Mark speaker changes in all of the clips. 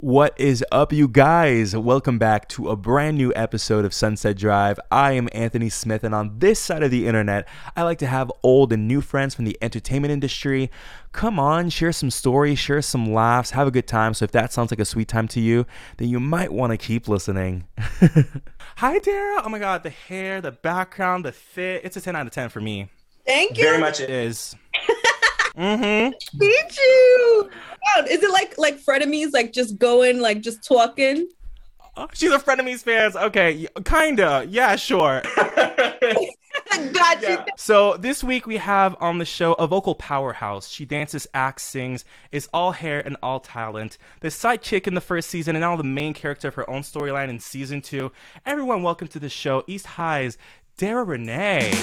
Speaker 1: What is up, you guys? Welcome back to a brand new episode of Sunset Drive. I am Anthony Smith, and on this side of the internet, I like to have old and new friends from the entertainment industry. Come on, share some stories, share some laughs, have a good time. So if that sounds like a sweet time to you, then you might want to keep listening. Hi, Dara. Oh my God, the hair, the background, the fit. It's a 10 out of 10 for me.
Speaker 2: Thank you.
Speaker 1: Very much it is.
Speaker 2: Thank you. Wow. Is it like frenemies, like just going, like just talking?
Speaker 1: She's a Frenemies fan. Okay, kinda. Yeah, sure.
Speaker 2: Got you.
Speaker 1: Yeah. So this week we have on the show a vocal powerhouse. She dances, acts, sings, is all hair and all talent. The sidekick in the first season and now the main character of her own storyline in season 2. Everyone, welcome to the show, East High's Dara Renee.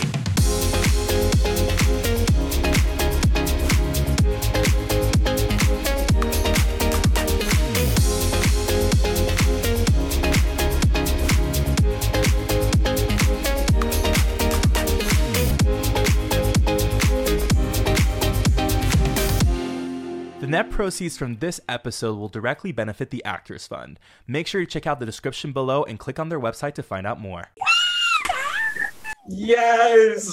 Speaker 1: The net proceeds from this episode will directly benefit the Actors Fund. Make sure you check out the description below and click on their website to find out more.
Speaker 3: Yes!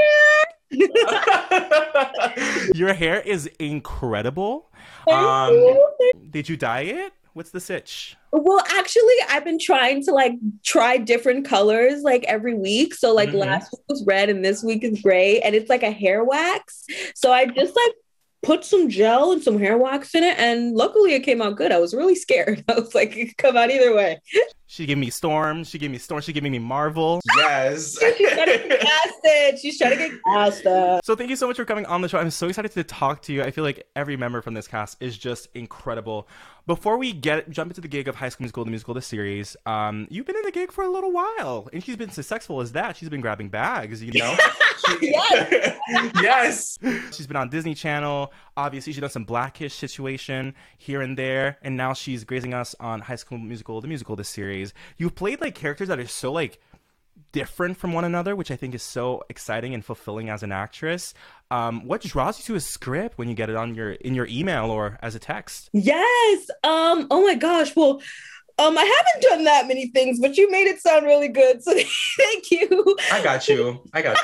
Speaker 1: Your hair is incredible. Did you dye it? What's the sitch?
Speaker 2: Well, actually, I've been trying to try different colors every week. So last week was red and this week is gray, and it's like a hair wax. So I just put some gel and some hair wax in it, and luckily it came out good. I was really scared. I was like, it could come out either way.
Speaker 1: She gave me Storm. She gave me Marvel.
Speaker 3: Yes.
Speaker 2: She's trying to get casted. She's trying to get casted.
Speaker 1: So thank you so much for coming on the show. I'm so excited to talk to you. I feel like every member from this cast is just incredible. Before we jump into the gig of High School Musical, the musical, the series, you've been in the gig for a little while, and she's been successful as that. She's been grabbing bags, you know?
Speaker 2: Yes.
Speaker 3: Yes.
Speaker 1: She's been on Disney Channel. Obviously, she's done some Blackish situation here and there, and now she's gracing us on High School Musical, the series. You've played characters that are so different from one another, which I think is so exciting and fulfilling as an actress. What draws you to a script when you get it on in your email or as a text?
Speaker 2: Yes. Oh my gosh. Well, I haven't done that many things, but you made it sound really good. So thank you.
Speaker 3: I got you.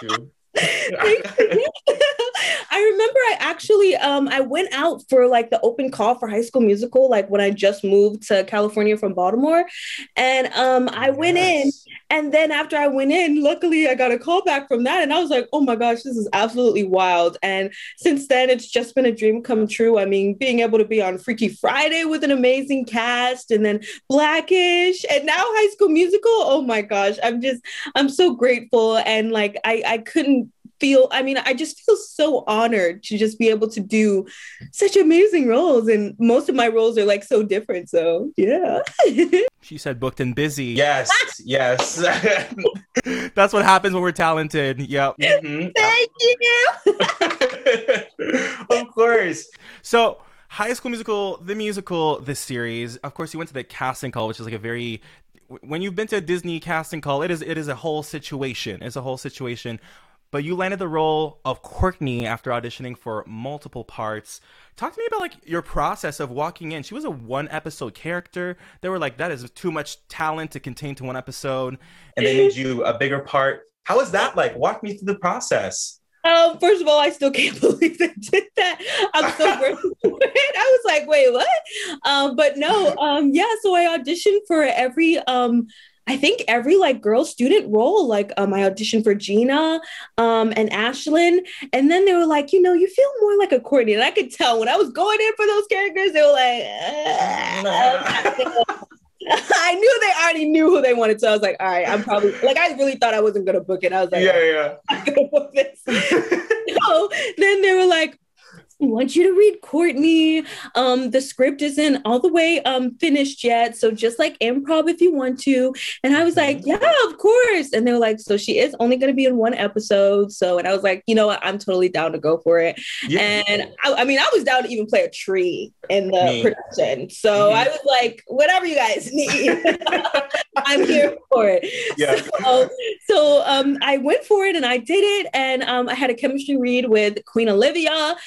Speaker 2: I remember I actually I went out for the open call for High School Musical when I just moved to California from Baltimore, and I went in, and then after I went in, luckily I got a call back from that, and I was like, oh my gosh, this is absolutely wild. And since then it's just been a dream come true. I mean, being able to be on Freaky Friday with an amazing cast, and then Blackish, and now High School Musical. Oh my gosh, I'm so grateful, and I couldn't I just feel so honored to just be able to do such amazing roles. And most of my roles are so different. So yeah.
Speaker 1: She said booked and busy.
Speaker 3: Yes.
Speaker 1: That's what happens when we're talented. Yep.
Speaker 2: Thank you.
Speaker 3: Of course.
Speaker 1: So High School Musical, the series, of course you went to the casting call, which is when you've been to a Disney casting call, it is a whole situation. It's a whole situation. But you landed the role of Courtney after auditioning for multiple parts. Talk to me about your process of walking in. She was a 1-episode character. They were that is too much talent to contain to 1 episode.
Speaker 3: And they made you a bigger part. How was that like? Walk me through the process.
Speaker 2: First of all, I still can't believe they did that. I'm so grateful for it. I was like, wait, what? But no, so I auditioned for every I think every girl student role. I auditioned for Gina and Ashlyn, and then they were like, you feel more like a Courtney. And I could tell when I was going in for those characters, they were I knew they already knew who they wanted. So I was like, all right, I'm probably I really thought I wasn't gonna book it. I was like, I'm gonna book this. So then they were like, I want you to read Courtney. The script isn't all the way finished yet, so just improv if you want to. And I was like, yeah, of course. And they were like, so she is only going to be in 1 episode. So, and I was like, you know what, I'm totally down to go for it. Yeah. And I was down to even play a tree in the production. So I was like, whatever you guys need, I'm here for it. Yeah. So I went for it and I did it. And I had a chemistry read with Queen Olivia, and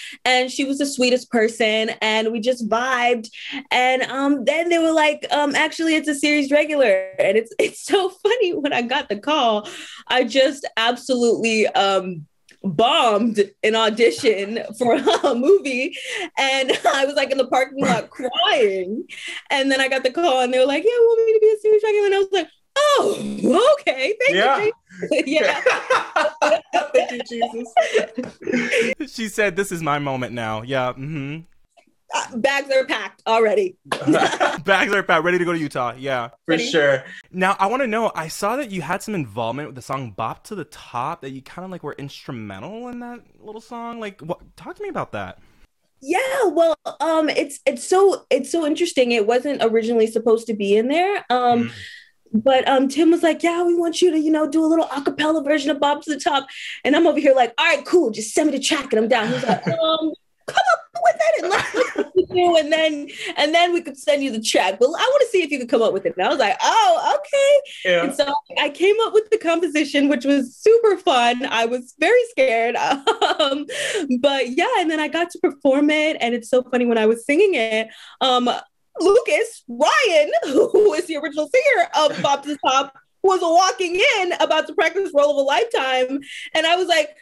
Speaker 2: and she was the sweetest person, and we just vibed. And then they were like, actually, it's a series regular. And it's so funny, when I got the call, I just absolutely bombed an audition for a movie, and I was like in the parking lot crying. And then I got the call, and they were like, "Yeah, we want me to be a series regular." And I was like, "Oh, okay, thank you." Yeah.
Speaker 3: Thank you, Jesus.
Speaker 1: She said, "This is my moment now." Yeah.
Speaker 2: Bags are packed already.
Speaker 1: Bags are packed, ready to go to Utah. Yeah.
Speaker 3: For sure.
Speaker 1: Now, I want to know, I saw that you had some involvement with the song Bop to the Top, that you kind of like were instrumental in that little song. Like, talk to me about that.
Speaker 2: Yeah, well, it's so interesting. It wasn't originally supposed to be in there. But Tim was like, "Yeah, we want you to, do a little acapella version of Bop to the Top." And I'm over here like, "All right, cool. Just send me the track." And I'm down. He's like, "Come up with it and let's listen to you, and then we could send you the track. But I want to see if you could come up with it." And I was like, "Oh, okay."
Speaker 3: Yeah.
Speaker 2: And so I came up with the composition, which was super fun. I was very scared. But yeah, and then I got to perform it. And it's so funny, when I was singing it, Lucas Ryan, who is the original singer of Bop to the Top, was walking in about to practice Role of a Lifetime. And I was like,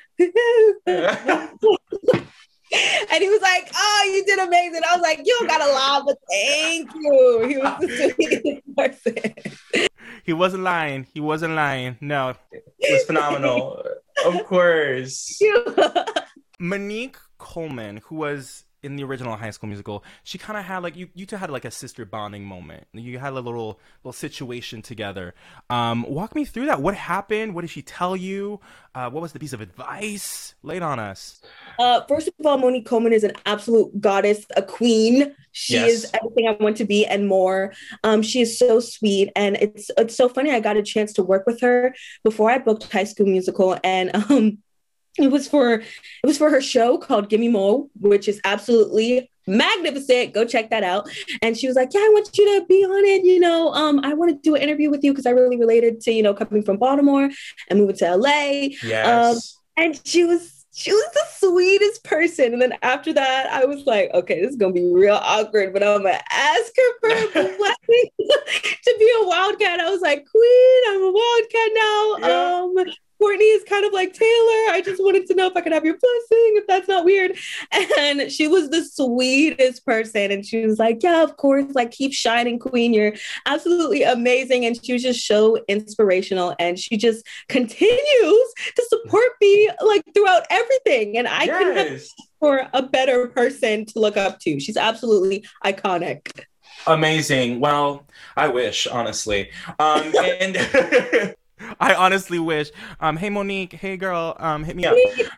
Speaker 2: and he was like, "Oh, you did amazing." I was like, "You don't gotta lie, but thank you." He was the sweetest person.
Speaker 1: He wasn't lying. He wasn't lying. No.
Speaker 3: It was phenomenal. Of course.
Speaker 1: Monique Coleman, who was in the original High School Musical, she kind of had like, you two had like a sister bonding moment. You had a little situation together. Walk me through that. What happened? What did she tell you? What was the piece of advice? Lay it on us.
Speaker 2: First of all, Monique Coleman is an absolute goddess, a queen. She is everything I want to be and more. She is so sweet, and it's so funny. I got a chance to work with her before I booked High School Musical, and it was for her show called Gimme Mo, which is absolutely magnificent. Go check that out. And she was like, "Yeah, I want you to be on it. I want to do an interview with you because I really related to, coming from Baltimore and moving to LA."
Speaker 3: Yes.
Speaker 2: And she was the sweetest person. And then after that, I was like, "Okay, this is gonna be real awkward, but I'm gonna ask her for a blessing to be a wildcat." I was like, "Queen, I'm a wildcat now."
Speaker 3: Yeah.
Speaker 2: Courtney is kind of like Taylor. I just wanted to know if I could have your blessing, if that's not weird. And she was the sweetest person. And she was like, "Yeah, of course. Like, keep shining, Queen. You're absolutely amazing." And she was just so inspirational. And she just continues to support me like throughout everything. And I couldn't have asked for a better person to look up to. She's absolutely iconic.
Speaker 3: Amazing. Well, I wish, honestly. And
Speaker 1: I honestly wish. Hey, Monique. Hey, girl. Hit me up.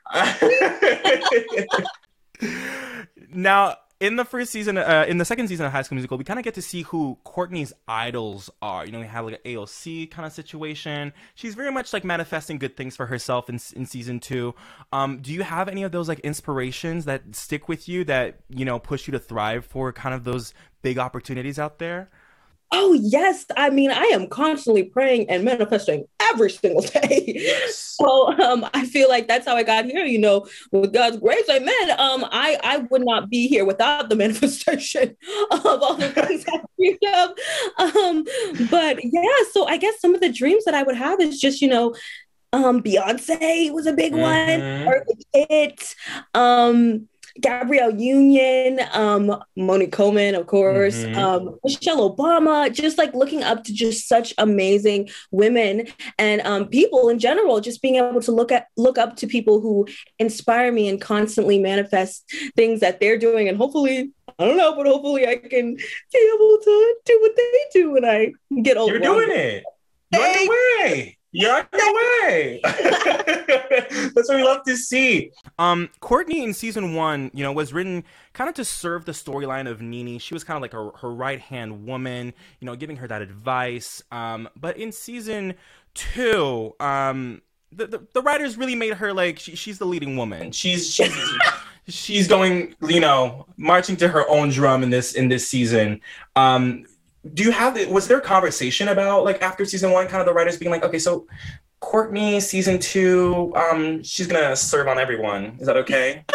Speaker 1: Now, in the second season of High School Musical, we kind of get to see who Courtney's idols are. We have like an AOC kind of situation. She's very much like manifesting good things for herself in season 2. Do you have any of those like inspirations that stick with you that, push you to thrive for kind of those big opportunities out there?
Speaker 2: Oh, yes. I mean, I am constantly praying and manifesting every single day.
Speaker 3: Yes.
Speaker 2: So I feel like that's how I got here, with God's grace, amen. I would not be here without the manifestation of all the things I dreamed of. But yeah, so I guess some of the dreams that I would have is just, Beyonce was a big one, or It. Gabrielle Union, Monique Coleman, of course, Michelle Obama, just like looking up to just such amazing women and people in general, just being able to look up to people who inspire me and constantly manifest things that they're doing. And hopefully, I don't know, but hopefully I can be able to do what they do when I get older.
Speaker 3: You're doing it. You're on your way. You're on your way. That's what we love to see.
Speaker 1: Courtney in season 1, was written kind of to serve the storyline of NeNe. She was kind of like her right-hand woman, giving her that advice. But in season 2, the writers really made her like she's the leading woman. She's going, marching to her own drum in this season. Was there a conversation about like after season 1, kind of the writers being like, "Okay, so Courtney season 2, she's gonna serve on everyone. Is that okay?"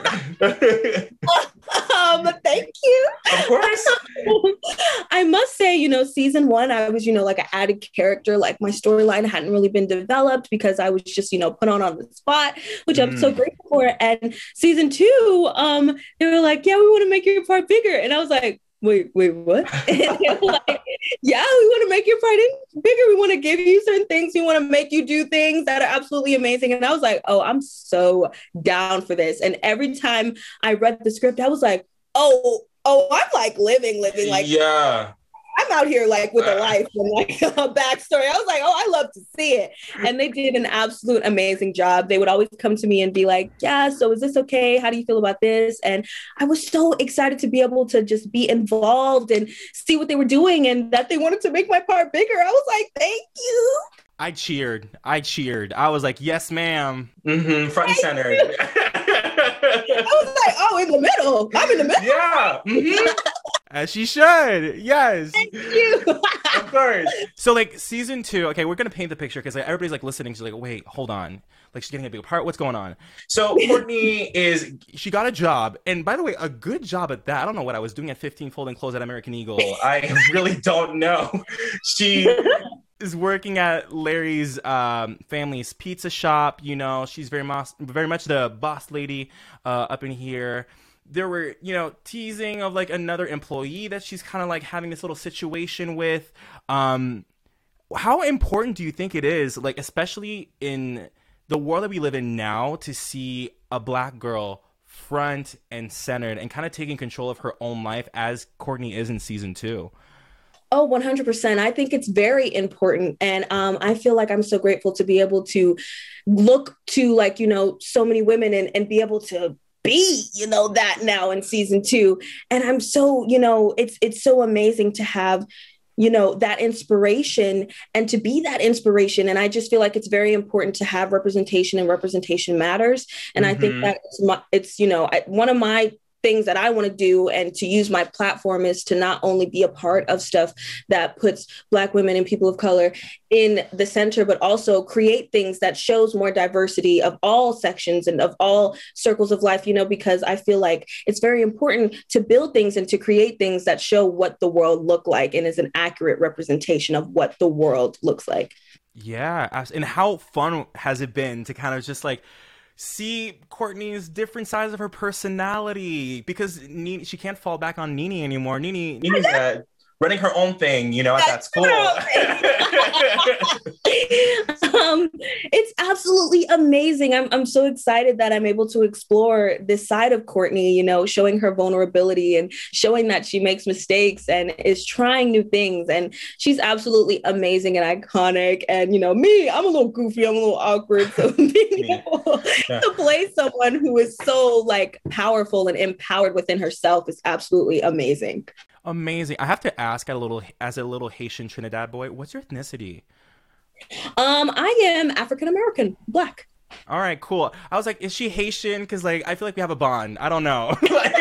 Speaker 2: Thank you.
Speaker 3: Of course.
Speaker 2: I must say, season one, I was, like an added character. Like my storyline hadn't really been developed because I was just, put on the spot, which I'm so grateful for. And season two, they were like, yeah, we want to make your part bigger. And I was like, wait, what? And they were like, yeah, we want to make your part bigger. We want to give you certain things. We want to make you do things that are absolutely amazing. And I was like, oh, I'm so down for this. And every time I read the script, I was like, oh, I'm like living, like,
Speaker 3: yeah.
Speaker 2: I'm out here like with a life and like a backstory. I was like, oh, I love to see it. And they did an absolute amazing job. They would always come to me and be like, yeah, so is this okay? How do you feel about this? And I was so excited to be able to just be involved and see what they were doing and that they wanted to make my part bigger. I was like, thank you.
Speaker 1: I cheered. I was like, yes, ma'am.
Speaker 3: Front and center.
Speaker 2: I was like, oh, in the middle. I'm in the middle.
Speaker 3: Yeah.
Speaker 1: As she should. Yes.
Speaker 2: Thank you.
Speaker 3: Of course.
Speaker 1: So like season 2, okay, we're going to paint the picture because like, everybody's like listening. She's like, wait, hold on. Like she's getting a big part. What's going on?
Speaker 3: So Courtney
Speaker 1: she got a job. And by the way, a good job at that. I don't know what I was doing at 15 folding clothes at American Eagle.
Speaker 3: I really don't know. She
Speaker 1: is working at Larry's family's pizza shop. She's very much the boss lady up in here. There were, teasing of like another employee that she's kind of like having this little situation with. How important do you think it is, like, especially in the world that we live in now, to see a Black girl front and centered and kind of taking control of her own life as Courtney is in season 2?
Speaker 2: Oh, 100%. I think it's very important. And I feel like I'm so grateful to be able to look to like, so many women and be able to be, that now in season 2. And I'm so, it's so amazing to have, that inspiration and to be that inspiration. And I just feel like it's very important to have representation, and representation matters. And I think that it's one of my things that I want to do and to use my platform is to not only be a part of stuff that puts Black women and people of color in the center, but also create things that shows more diversity of all sections and of all circles of life, because I feel like it's very important to build things and to create things that show what the world look like and is an accurate representation of what the world looks like.
Speaker 1: Yeah. And how fun has it been to kind of just like see Courtney's different sides of her personality, because she can't fall back on Nene anymore.
Speaker 3: Nene's running her own thing, at that school.
Speaker 2: It's absolutely amazing. I'm so excited that I'm able to explore this side of Courtney, showing her vulnerability and showing that she makes mistakes and is trying new things. And she's absolutely amazing and iconic. And, me, I'm a little goofy, I'm a little awkward. So being able to play someone who is so like powerful and empowered within herself is absolutely amazing.
Speaker 1: Amazing. I have to ask, as a little Haitian Trinidad boy, what's your ethnicity?
Speaker 2: I am African American, Black.
Speaker 1: All right, cool. I was like, is she Haitian? Because like I feel like we have a bond. I don't know.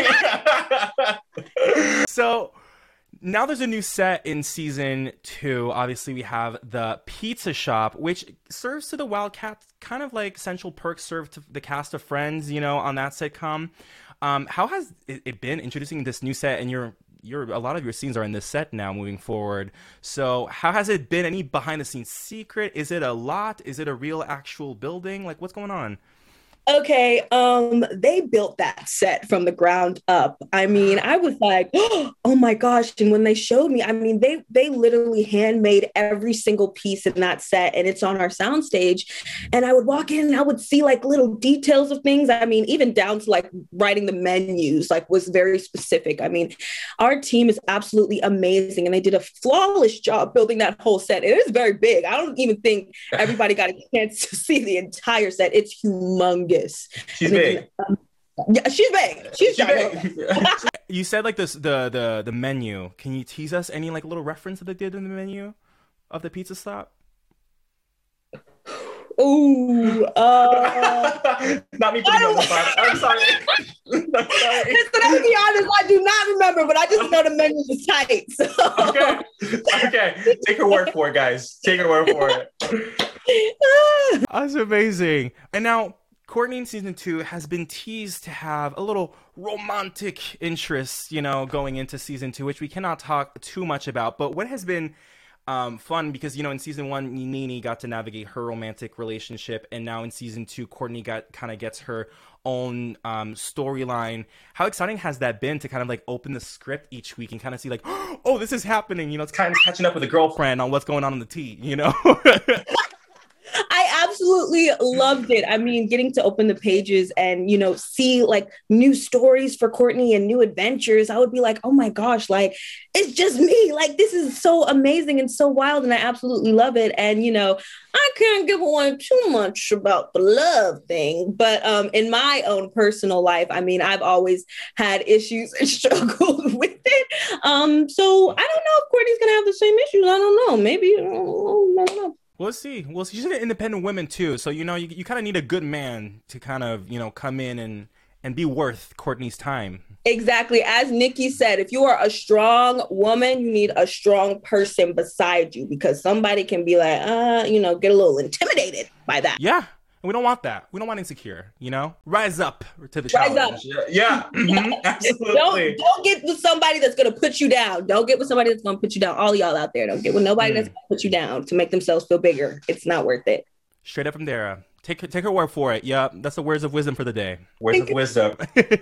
Speaker 1: So now there's a new set in season 2. Obviously, we have the pizza shop, which serves to the Wildcats, kind of like Central Perk served to the cast of Friends, on that sitcom. How has it been introducing this new set? And a lot of your scenes are in this set now moving forward. So how has it been? Any behind the scenes secret? Is it a lot? Is it a real actual building? Like, what's going on?
Speaker 2: Okay, they built that set from the ground up. I mean, I was like, oh my gosh. And when they showed me, I mean, they literally handmade every single piece in that set, and it's on our soundstage. And I would walk in and I would see like little details of things. I mean, even down to like writing the menus, like was very specific. I mean, our team is absolutely amazing, and they did a flawless job building that whole set. It is very big. I don't even think everybody got a chance to see the entire set. It's humongous.
Speaker 3: She's big.
Speaker 2: Yeah, she's big. She's big.
Speaker 1: You said like this the menu. Can you tease us any like little reference that they did in the menu of the pizza stop?
Speaker 2: Ooh,
Speaker 3: not me putting on the spot. I'm sorry.
Speaker 2: Listen, I'll be honest, I do not remember, but I just know the menu is tight. So.
Speaker 3: Okay. Take her word for it, guys. Take her word for it.
Speaker 1: That's amazing. And now, Courtney in season 2 has been teased to have a little romantic interest, going into season 2, which we cannot talk too much about. But what has been fun, because in season 1, Nene got to navigate her romantic relationship, and now in season 2, Courtney gets her own storyline. How exciting has that been to kind of like open the script each week and kind of see like, oh, this is happening? It's kind of catching up with a girlfriend on what's going on in the tea,
Speaker 2: I absolutely loved it. I mean, getting to open the pages and, see like new stories for Courtney and new adventures, I would be like, oh my gosh, like, it's just me. Like, this is so amazing and so wild. And I absolutely love it. And, I can't give away too much about the love thing, but in my own personal life, I mean, I've always had issues and struggled with it. So I don't know if Courtney's going to have the same issues. I don't know. Maybe. I don't know.
Speaker 1: We'll see. She's an independent woman too, so you kind of need a good man to kind of come in and be worth Courtney's time.
Speaker 2: Exactly, as Nikki said, if you are a strong woman, you need a strong person beside you, because somebody can be like, get a little intimidated by that.
Speaker 1: Yeah. And we don't want that. We don't want insecure, Rise up to the challenge.
Speaker 2: Rise up.
Speaker 3: Yeah. Mm-hmm. Absolutely.
Speaker 2: Don't get with somebody that's going to put you down. Don't get with somebody that's going to put you down. All y'all out there, don't get with nobody that's going to put you down to make themselves feel bigger. It's not worth it.
Speaker 1: Straight up from Dara. Take her word for it. Yeah, that's the words of wisdom for the day.
Speaker 3: Words of wisdom.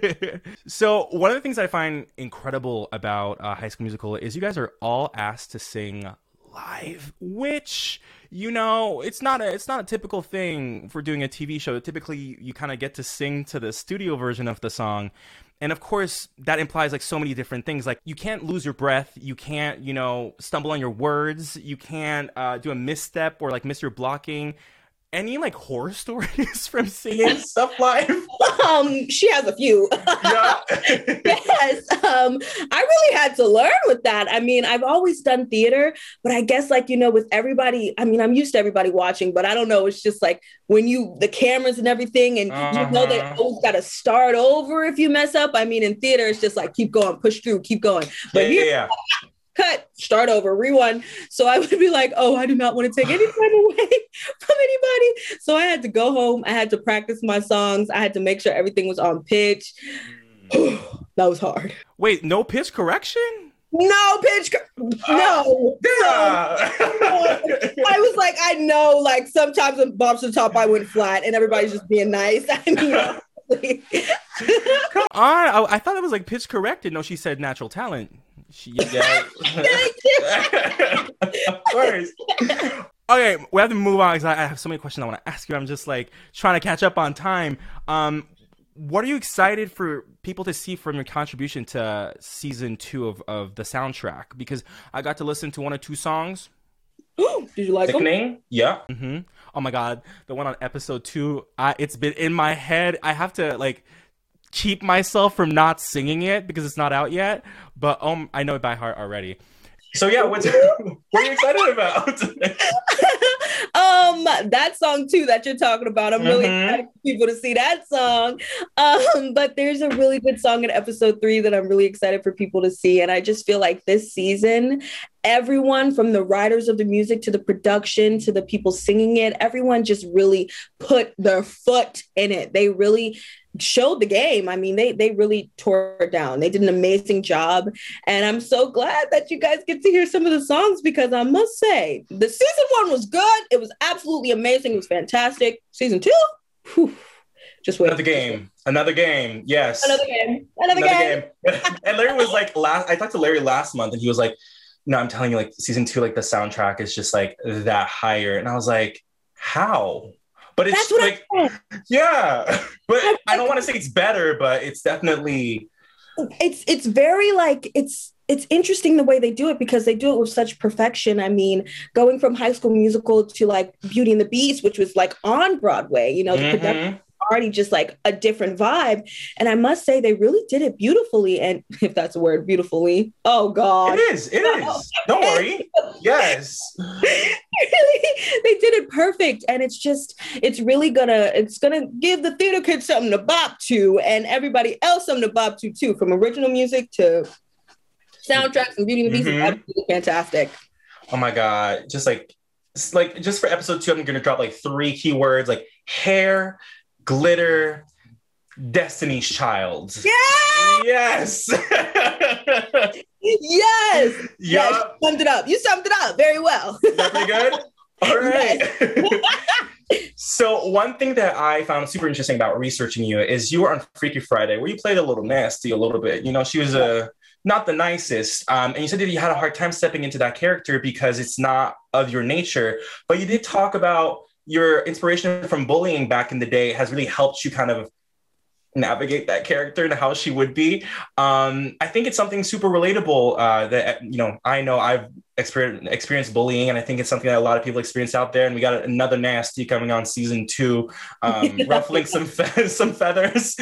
Speaker 1: So one of the things I find incredible about High School Musical is you guys are all asked to sing live, which it's not a typical thing for doing a TV show. Typically you kind of get to sing to the studio version of the song, and of course that implies like so many different things. Like you can't lose your breath, you can't stumble on your words, you can't do a misstep or like miss your blocking. Any like horror stories from singing
Speaker 3: stuff live?
Speaker 2: She has a few.
Speaker 3: Yeah.
Speaker 2: Yes. I really had to learn with that. I mean, I've always done theater, but I guess like, with everybody, I mean, I'm used to everybody watching, but I don't know. It's just like when the cameras and everything, and they always got to start over if you mess up. I mean, in theater, it's just like, keep going, push through, keep going. But
Speaker 3: yeah.
Speaker 2: Cut, start over, rewind. So I would be like, oh, I do not want to take any time away from anybody. So I had to go home. I had to practice my songs. I had to make sure everything was on pitch. That was hard.
Speaker 1: Wait, no pitch correction?
Speaker 2: No pitch. No. I was like, I know, like sometimes when Bob's the top, I went flat and everybody's just being nice. I mean,
Speaker 1: come on. I thought it was like pitch corrected. No, she said natural talent.
Speaker 3: Yeah. Of course.
Speaker 1: Okay, we have to move on because I have so many questions I want to ask you. I'm just like trying to catch up on time. What are you excited for people to see from your contribution to season 2 of the soundtrack? Because I got to listen to 1 or 2 songs.
Speaker 2: Did you like them?
Speaker 3: Yeah.
Speaker 1: Mm-hmm. Oh my God, the one on episode 2. It's been in my head. I have to like keep myself from not singing it because it's not out yet, but I know it by heart already.
Speaker 3: So yeah, what are you excited about?
Speaker 2: That song too that you're talking about. I'm really excited for people to see that song. But there's a really good song in episode 3 that I'm really excited for people to see. And I just feel like this season, everyone from the writers of the music to the production to the people singing it, everyone just really put their foot in it. They really showed the game. I mean, they really tore it down. They did an amazing job. And I'm so glad that you guys get to hear some of the songs, because I must say, the season 1 was good. It was absolutely amazing. It was fantastic. Season 2, whew, just wait.
Speaker 3: Another game. Yes.
Speaker 2: Another game.
Speaker 3: And Larry was like, I talked to Larry last month and he was like, no, I'm telling you, like season 2, like the soundtrack is just like that higher. And I was like, how? But it's like, yeah, but I don't want to say it's better, but it's definitely.
Speaker 2: It's very like, it's interesting the way they do it, because they do it with such perfection. I mean, going from High School Musical to like Beauty and the Beast, which was like on Broadway, the production already just like a different vibe. And I must say they really did it beautifully. And if that's a word, beautifully. Oh God.
Speaker 3: It is. Don't worry. Yes.
Speaker 2: Really, they did it perfect. And it's really gonna give the theater kids something to bop to, and everybody else something to bop to too, from original music to soundtracks and Beauty and the Beast. Is absolutely fantastic.
Speaker 3: Oh my God. Just for episode 2, I'm going to drop like 3 keywords, like hair, glitter, Destiny's Child.
Speaker 2: Yeah!
Speaker 3: Yes.
Speaker 2: Yes.
Speaker 3: Yep.
Speaker 2: Yes. You summed it up very well.
Speaker 3: Is that pretty good? All right. So one thing that I found super interesting about researching you is you were on Freaky Friday, where you played a little nasty a little bit. You know, she was not the nicest. And you said that you had a hard time stepping into that character because it's not of your nature. But you did talk about your inspiration from bullying back in the day has really helped you kind of navigate that character and how she would be. I think it's something super relatable that, you know I've experienced bullying, and I think it's something that a lot of people experience out there. And we got another nasty coming on season 2, ruffling some feathers.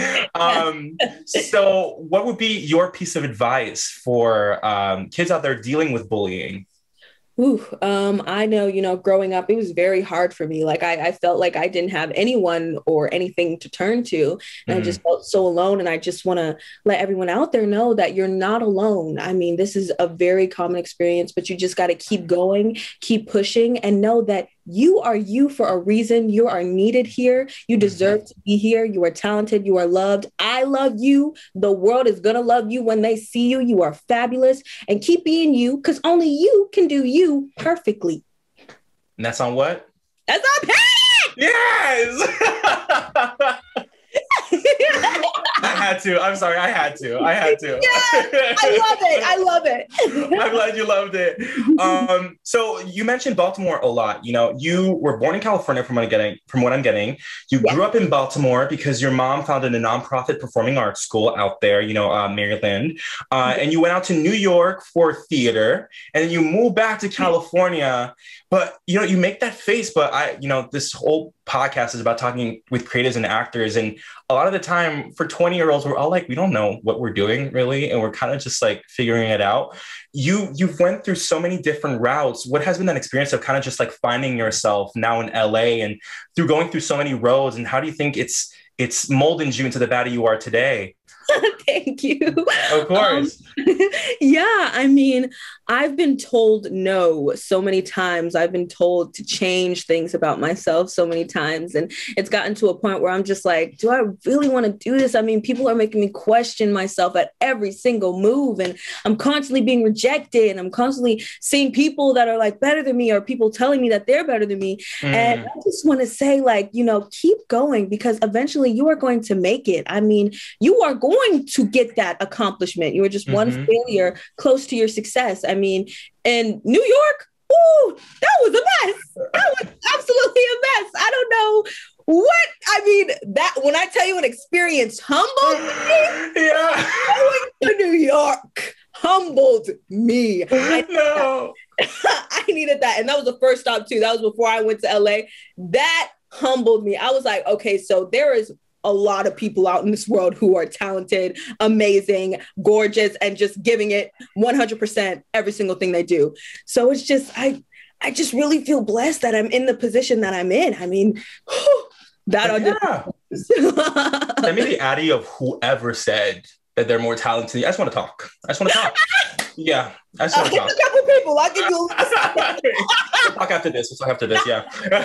Speaker 3: So what would be your piece of advice for kids out there dealing with bullying?
Speaker 2: I know, growing up, it was very hard for me. Like I felt like I didn't have anyone or anything to turn to. And I just felt so alone. And I just want to let everyone out there know that you're not alone. I mean, this is a very common experience, but you just got to keep going, keep pushing, and know that you are you for a reason. You are needed here. You deserve to be here. You are talented. You are loved. I love you. The world is going to love you when they see you. You are fabulous. And keep being you, because only you can do you perfectly.
Speaker 3: And that's on what?
Speaker 2: That's on Pat!
Speaker 3: Yes! I had to. I'm sorry. I had to.
Speaker 2: Yeah, I love it.
Speaker 3: I'm glad you loved it. So you mentioned Baltimore a lot. You know, you were born in California from what I'm getting. You grew up in Baltimore because your mom founded a nonprofit performing arts school out there, Maryland. And you went out to New York for theater, and then you moved back to California. But, you make that face, but this whole podcast is about talking with creatives and actors. And a lot of the time for 20-year-olds, we're all like, we don't know what we're doing really. And we're kind of just like figuring it out. You've went through so many different routes. What has been that experience of kind of just like finding yourself now in LA and through going through so many roads? And how do you think it's molded you into the baddie you are today?
Speaker 2: Thank you.
Speaker 3: Of course.
Speaker 2: Yeah, I mean, I've been told no so many times. I've been told to change things about myself so many times. And it's gotten to a point where I'm just like, do I really want to do this? I mean, people are making me question myself at every single move. And I'm constantly being rejected. And I'm constantly seeing people that are like better than me, or people telling me that they're better than me. And I just want to say, like, keep going, because eventually you are going to make it. I mean, you are going to get that accomplishment. You are just one failure close to your success. I mean, in New York, that was a mess. That was absolutely a mess. I don't know what, I mean, that when I tell you an experience humbled me, going to New York humbled me. I needed that. And that was the first stop too. That was before I went to LA. That humbled me. I was like, okay, so there is a lot of people out in this world who are talented, amazing, gorgeous, and just giving it 100% every single thing they do. So it's just, I just really feel blessed that I'm in the position that I'm in. I mean, that
Speaker 3: made the addy of whoever said that they're more talented than you. I just want to talk. Yeah, I just want to talk.
Speaker 2: A couple people. I'll give you
Speaker 3: We'll talk after this. Yeah.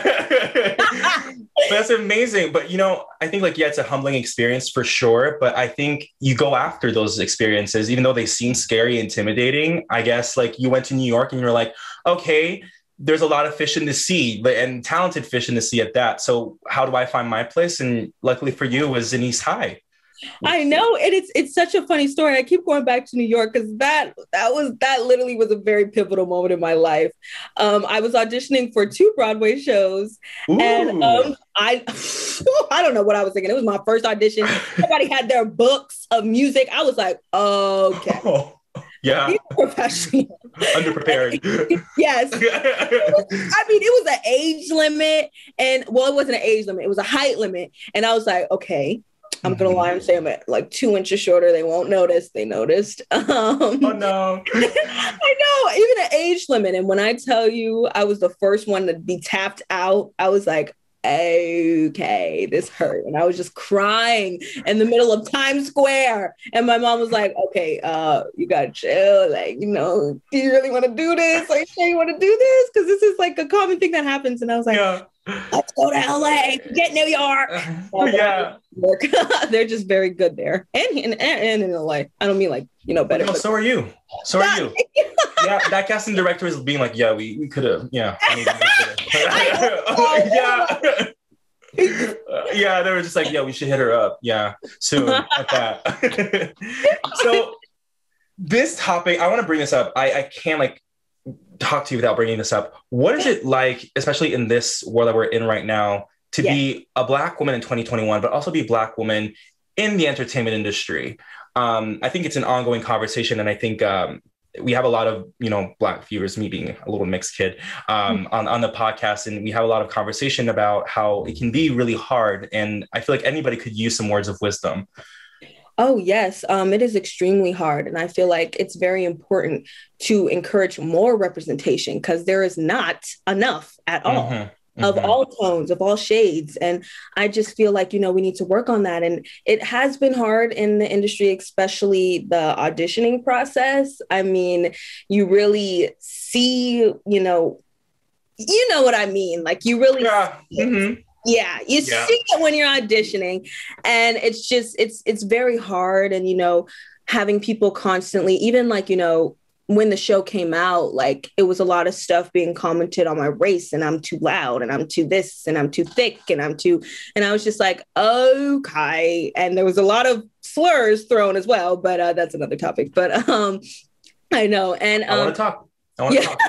Speaker 3: But that's amazing. But, I think it's a humbling experience for sure. But I think you go after those experiences, even though they seem scary, intimidating. I guess you went to New York and you're like, okay, there's a lot of fish in the sea, and talented fish in the sea at that. So how do I find my place? And luckily for you, it was in East High.
Speaker 2: I know. And it's such a funny story. I keep going back to New York because that literally was a very pivotal moment in my life. I was auditioning for 2 Broadway shows. Ooh. And I don't know what I was thinking. It was my first audition. Everybody had their books of music. I was like, okay.
Speaker 3: Oh, yeah.
Speaker 2: Professional.
Speaker 3: Underprepared.
Speaker 2: Yes. I mean, it was an age limit. And it wasn't an age limit. It was a height limit. And I was like, okay. I'm going to lie and say I'm at 2 inches shorter. They won't notice. They noticed.
Speaker 3: Oh, no.
Speaker 2: I know. Even an age limit. And when I tell you I was the first one to be tapped out, I was like, okay, this hurt. And I was just crying in the middle of Times Square. And my mom was like, okay, you got to chill. Do you really want to do this? Are you sure you want to do this? Because this is a common thing that happens. And I was like, Let's go to LA, get New York.
Speaker 3: Yeah.
Speaker 2: They're just very good there. And in LA. I don't mean like, better.
Speaker 3: No, so are you. So are you. Yeah, that casting director is being like, yeah, we could have, yeah. Yeah. Yeah, they were just like, yeah, we should hit her up. Yeah, soon, like that. So this topic, I want to bring this up. I can't like talk to you without bringing this up. What is it like, especially in this world that we're in right now, to be a Black woman in 2021, but also be a Black woman in the entertainment industry? I think it's an ongoing conversation, and I think we have a lot of Black viewers, me being a little mixed kid, on the podcast, and we have a lot of conversation about how it can be really hard, and I feel like anybody could use some words of wisdom.
Speaker 2: Oh, yes. It is extremely hard. And I feel like it's very important to encourage more representation because there is not enough at all. Of all tones, of all shades. And I just feel like, we need to work on that. And it has been hard in the industry, especially the auditioning process. I mean, you really see, you know what I mean? Like you really, yeah, you see it when you're auditioning, and it's just, it's very hard. And, having people constantly, even like, when the show came out, like it was a lot of stuff being commented on my race, and I'm too loud, and I'm too this, and I'm too thick, and I was just like, okay. And there was a lot of slurs thrown as well, but that's another topic. But I know. And
Speaker 3: I want to talk.
Speaker 2: I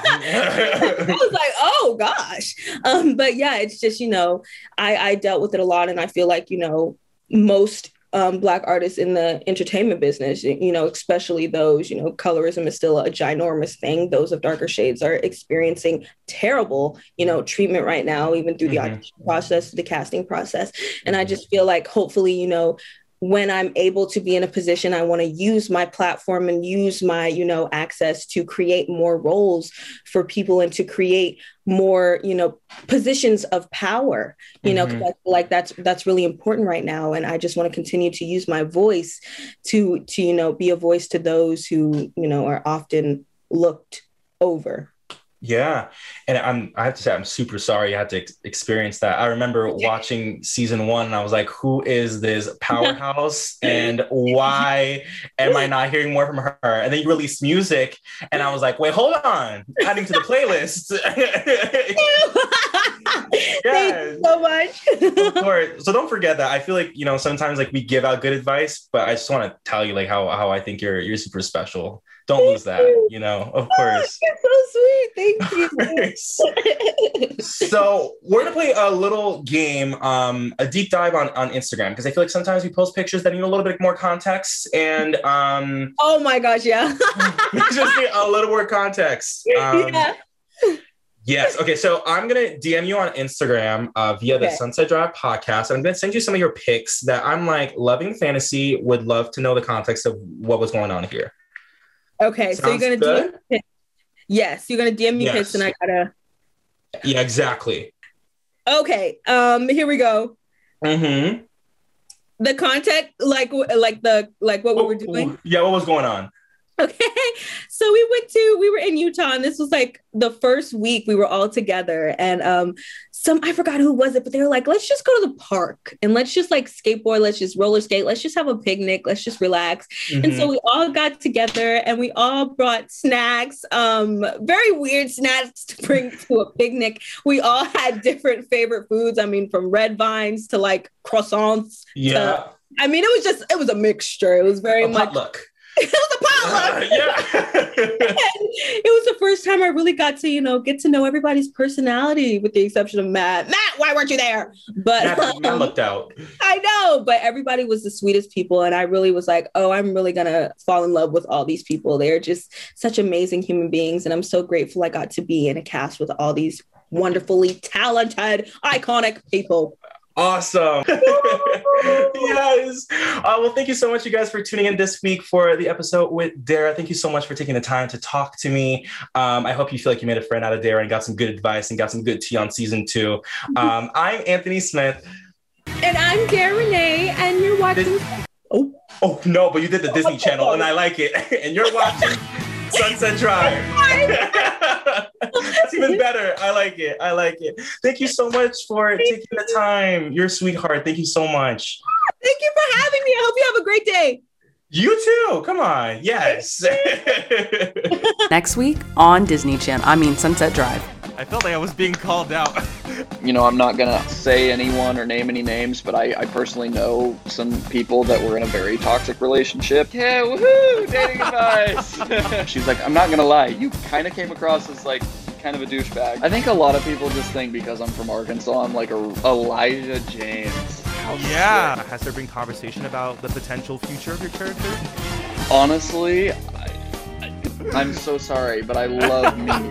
Speaker 2: was like, oh gosh. But yeah, it's just, I dealt with it a lot. And I feel like, most Black artists in the entertainment business, especially those, colorism is still a ginormous thing. Those of darker shades are experiencing terrible, treatment right now, even through the audition process, the casting process. And I just feel like hopefully, when I'm able to be in a position, I want to use my platform and use my, access to create more roles for people and to create more, positions of power, 'cause I feel like that's really important right now. And I just want to continue to use my voice to be a voice to those who, are often looked over.
Speaker 3: Yeah. And I have to say, I'm super sorry you had to experience that. I remember watching season 1 and I was like, who is this powerhouse and why am I not hearing more from her? And then you released music and I was like, wait, hold on, adding to the playlist.
Speaker 2: Thank you so much.
Speaker 3: Of course. So don't forget that. I feel like, sometimes like we give out good advice, but I just want to tell you like how I think you're super special. Don't lose that, of course.
Speaker 2: You're so sweet. Thank you.
Speaker 3: So we're going to play a little game, a deep dive on Instagram, because I feel like sometimes we post pictures that need a little bit more context. And
Speaker 2: oh my gosh, yeah.
Speaker 3: just need a little more context.
Speaker 2: Yeah.
Speaker 3: Yes. Okay. So I'm going to DM you on Instagram via the Sunset Drive podcast. I'm going to send you some of your pics that I'm like loving fantasy, would love to know the context of what was going on here.
Speaker 2: Okay, so you're gonna DM me. Yes, you're gonna DM me pics, and I gotta.
Speaker 3: Yeah, exactly.
Speaker 2: Okay, here we go. The contact, like what we were doing.
Speaker 3: Yeah, what was going on?
Speaker 2: Okay, so we were in Utah, and this was like the first week we were all together, and I forgot who was it, but they were like, let's just go to the park and let's just like skateboard, let's just roller skate, let's just have a picnic, let's just relax. And so we all got together and we all brought snacks, very weird snacks to bring to a picnic. We all had different favorite foods. I mean, from red vines to like croissants.
Speaker 3: Yeah.
Speaker 2: It was a mixture. It was very much
Speaker 3: potluck.
Speaker 2: It was a potluck. It was the first time I really got to, get to know everybody's personality, with the exception of Matt. Matt, why weren't you there? But
Speaker 3: Matt looked out.
Speaker 2: I know, but everybody was the sweetest people. And I really was like, oh, I'm really going to fall in love with all these people. They're just such amazing human beings. And I'm so grateful I got to be in a cast with all these wonderfully talented, iconic people.
Speaker 3: Awesome. Yes. Well, thank you so much, you guys, for tuning in this week for the episode with Dara. Thank you so much for taking the time to talk to me. I hope you feel like you made a friend out of Dara and got some good advice and got some good tea on season 2. I'm Anthony Smith.
Speaker 2: And I'm Dara Renee, and you're watching...
Speaker 3: Oh, no, but you did the Disney Channel, and I like it. And you're watching Sunset Drive. even better. I like it. Thank you so much for taking the time. You're a sweetheart. Thank you so much.
Speaker 2: Thank you for having me. I hope you have a great day.
Speaker 3: You too. Come on. Yes.
Speaker 4: Next week on Sunset Drive.
Speaker 1: I felt like I was being called out.
Speaker 5: I'm not going to say anyone or name any names, but I personally know some people that were in a very toxic relationship. Yeah, woohoo, dating advice. She's like, I'm not going to lie, you kind of came across as like kind of a douchebag. I think a lot of people just think because I'm from Arkansas, I'm like a Elijah James.
Speaker 1: Yeah. Has there been conversation about the potential future of your character?
Speaker 5: Honestly, I'm so sorry, but I love me.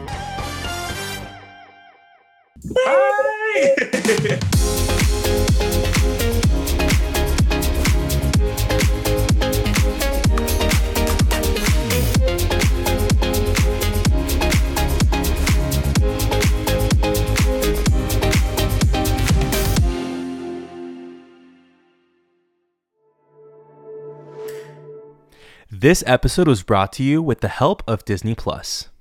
Speaker 3: Bye.
Speaker 1: This episode was brought to you with the help of Disney Plus.